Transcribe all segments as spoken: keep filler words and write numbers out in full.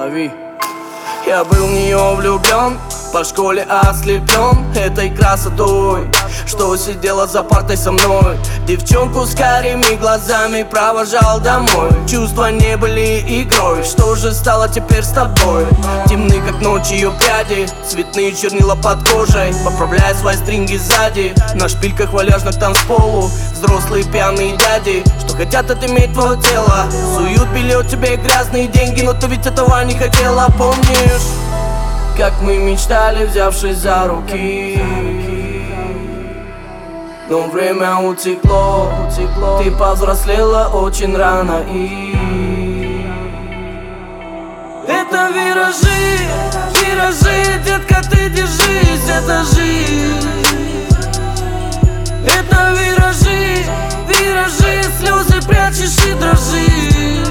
Лови. Я был в нее влюблен, по школе ослеплен этой красотой, что сидела за партой со мной. Девчонку с карими глазами провожал домой. Чувства не были игрой, что же стало теперь с тобой? Темны как ночь ее пряди, цветные чернила под кожей. Поправляя свои стринги сзади, на шпильках валяжных танцполу взрослые пьяные дяди, что хотят отыметь твое тело. Суют белье тебе грязные деньги, но ты ведь этого не хотела. Помнишь, как мы мечтали, взявшись за руки? Но время утекло, утекло. Ты повзрослела очень рано, и это виражи, виражи, детка, ты держись, это жизнь. Это виражи, виражи, слезы прячешь и дрожишь.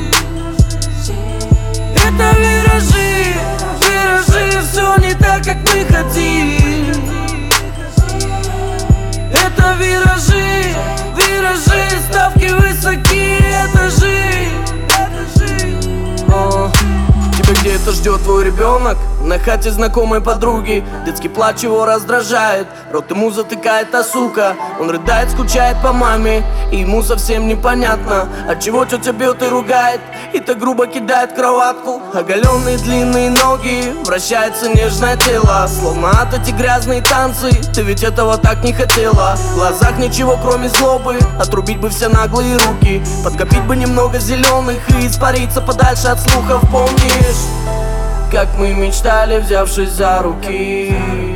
Это виражи, виражи, все не так, как мы хотим. Это виражи, виражи, ставки высоки, это жизнь, это жизнь. О, тебя где-то ждет твой ребенок, на хате знакомой подруги. Детский плач его раздражает, рот ему затыкает та сука. Он рыдает, скучает по маме, и ему совсем непонятно, отчего тетя бьет и ругает, и так грубо кидает кроватку. Оголенные длинные ноги, вращается нежное тело, словно от эти грязные танцы. Ты ведь этого так не хотела. В глазах ничего кроме злобы, отрубить бы все наглые руки, подкопить бы немного зеленых и испариться подальше от слухов. Помнишь, как мы мечтали, взявшись за руки?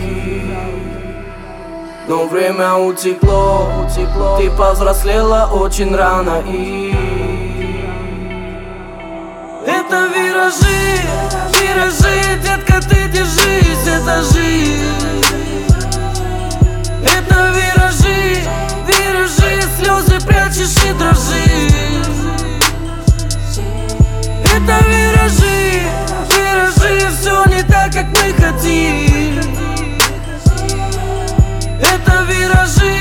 Но время утекло, утекло. Ты повзрослела очень рано, и это виражи, виражи, детка, ты держись, это жизнь. Это виражи, виражи, слезы прячешь и дрожишь. Это виражи, виражи, все не так, как мы хотим. Это виражи,